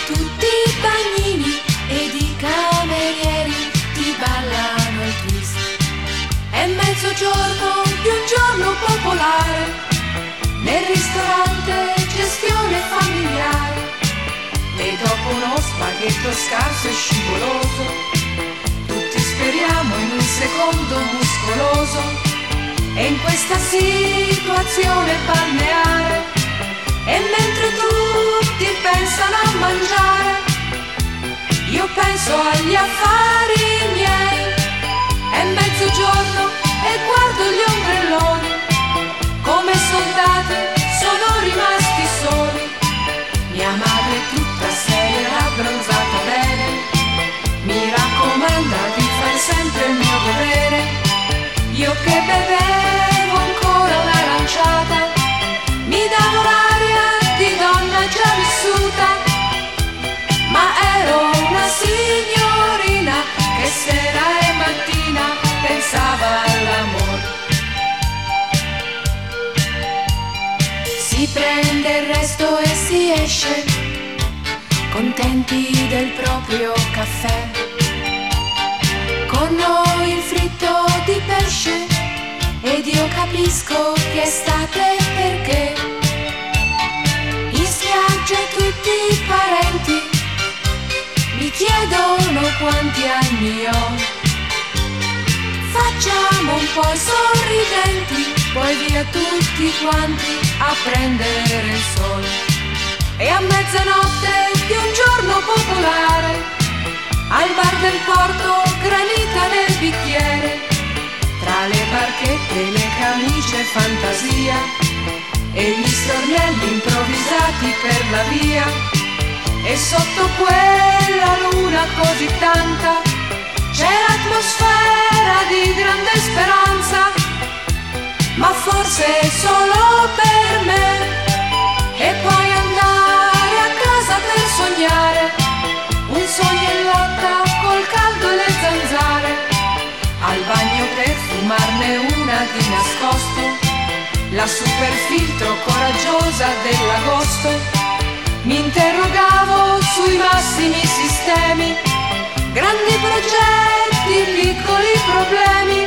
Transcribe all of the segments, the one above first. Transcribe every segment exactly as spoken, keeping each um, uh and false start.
tutti i bagnini ed i camerieri ti ballano il twist. È mezzogiorno di un giorno popolare, nel ristorante gestione familiare, e dopo uno spaghetto scarso e scivoloso, tutti speriamo in un secondo muscoloso. E in questa situazione balneare, e mentre tutti pensano a mangiare, io penso agli affari miei. È mezzogiorno e guardo gli ombrelloni, come soldati sono rimasti soli. Mia madre tutta seria, abbronzata bene, mi raccomanda di far sempre il mio dovere. Io che bevevo ancora un'aranciata, mi davo l'aria di donna già vissuta, ma ero una signorina che sera e mattina pensava all'amore. Si prende il resto e si esce, contenti del proprio caffè, con noi il fritto di pesce, ed io capisco che state perché in spiaggia tutti i parenti mi chiedono quanti anni ho. Facciamo un po' i sorridenti, poi via tutti quanti a prendere il sole. E a mezzanotte di un giorno popolare, al bar del porto granita nel bicchiere, tra le barchette e le camicie fantasia e gli stornelli improvvisati per la via, e sotto quella luna così tanta c'è l'atmosfera di grande speranza, ma forse solo per me. E poi andare a casa per sognare un sogno in lotta col caldo e le zanzare, al bagno per fumarne una di nascosto, la super filtro coraggiosa dell'agosto. Mi interrogavo sui massimi sistemi, grandi progetti, piccoli problemi.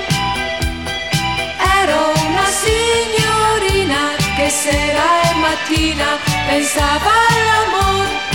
Ero una signorina che sera e mattina pensava all'amore.